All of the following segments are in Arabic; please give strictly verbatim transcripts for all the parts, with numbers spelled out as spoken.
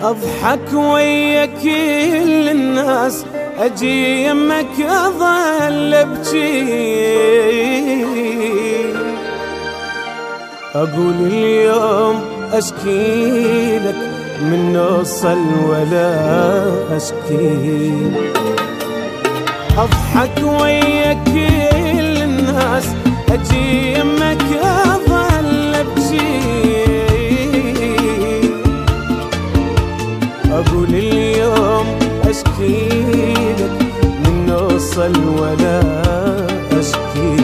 اضحك ويا كل الناس، اجي يمك اظل ابكي، اقول اليوم اشكي لك من نوصل ولا اشكي. اضحك ويا كل الناس، اجي يمك اظل ابكي، اقول اليوم اشكي لك من نوصل ولا اشكي.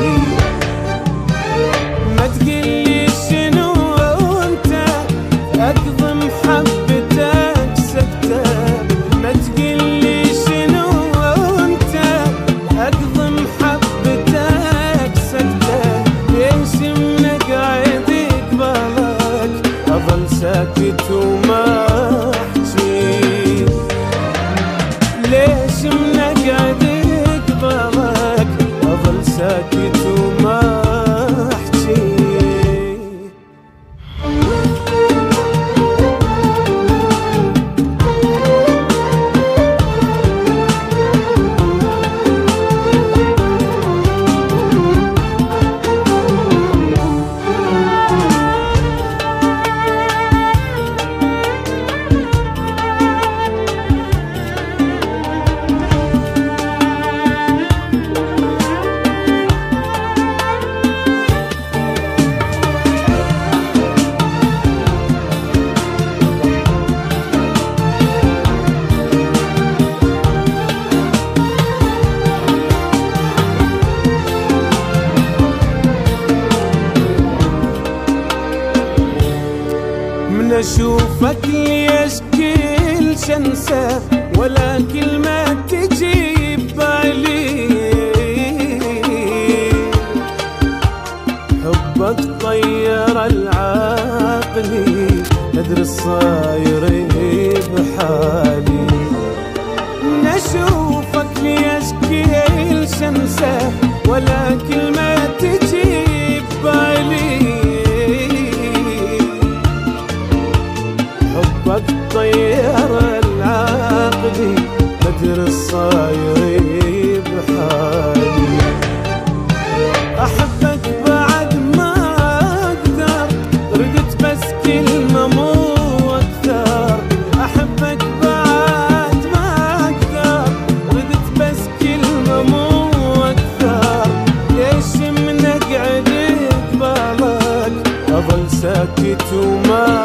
ما تقلي شنو انت اقضي محبتك سكتة، ما تقلي شنو انت اقضي محبتك سكتة، ليش منقعد قبالك اظل ساكت وما احكي، ليش منقعد قبالك اظل ساكت وما احكي. من اشوفك ليش كل شنسة ولا كلمة تجي ببالي، حبك طير العقلي ادري الصاير بحالي. من اشوفك ليش كل شنسة ولا كلمة تجي ببالي، حبك طير العقل بدر الصاير بحالي. احبك بعد ما اقدر، ردت بس كلمة مو اكثر، احبك بعد ما اقدر، ردت بس كلمة مو اكثر، ليش من اقعد قبالك اظل ساكت وما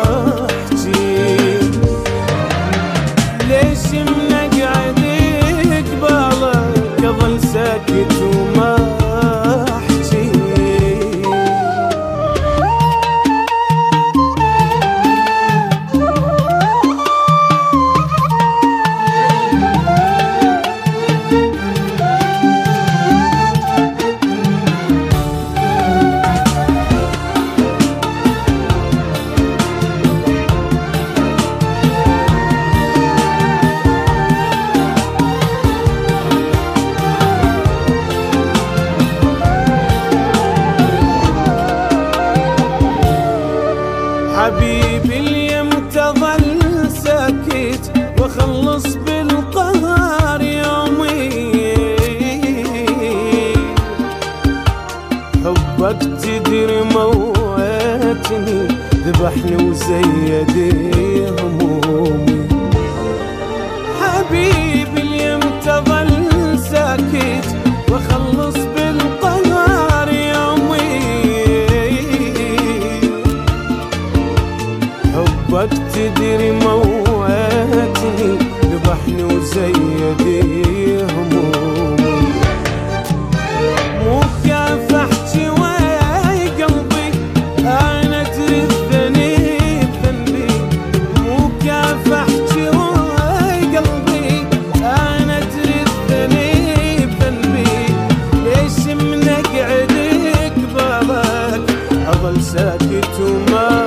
ليش منقعد قبالك اظل ساكت وما احكي. حبيبي اليوم تظل ساكت واخلص بالقهر يومي، حبك تدري موتني ذبحني وزيد همومي. حبيبي اليوم تظل ساكت واخلص بالقهر يومي، حبك تدري موتني ذبحني وزيد همومي. مو كاف احكي ويا قلبي انا ادري الذنب ذنبي، مو كاف احكي ويا قلبي انا ادري الذنب ذنبي، ليش من اقعد قبالك اظل ساكت وما